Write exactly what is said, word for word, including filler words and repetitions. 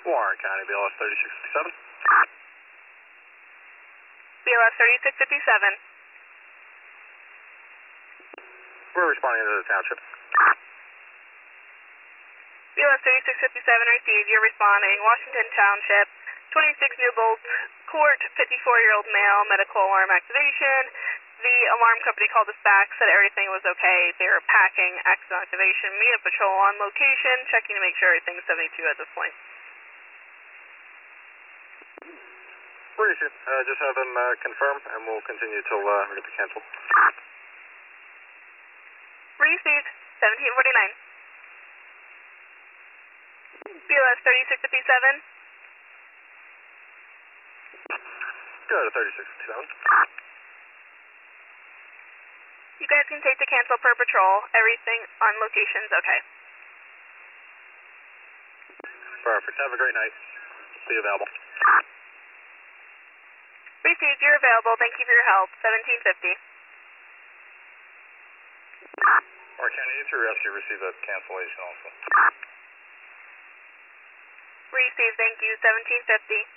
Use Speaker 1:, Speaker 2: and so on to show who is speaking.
Speaker 1: Warren County, B L S thirty-six fifty-seven.
Speaker 2: B L S thirty-six fifty-seven.
Speaker 1: We're responding to the township.
Speaker 2: B L S thirty-six fifty-seven received. You're responding. Washington Township, twenty-six Newbold Court, fifty-four-year-old male, medical alarm activation. The alarm company called us back, said everything was okay. They were packing, accident activation, meet a patrol on location, checking to make sure everything's seventy-two at this point.
Speaker 1: Appreciate it. Uh, just have them uh, confirm, and we'll continue till uh, we get the cancel.
Speaker 2: Received, seventeen forty-nine. B L S thirty-six fifty-seven.
Speaker 1: Go to thirty-six fifty-seven.
Speaker 2: You guys can take the cancel per patrol. Everything on location's okay.
Speaker 1: Perfect. Have a great night. Be available.
Speaker 2: Received, you're available. Thank you for your help. seventeen fifty.
Speaker 1: Or can you through rescue receive that cancellation also?
Speaker 2: Received, thank you. seventeen fifty.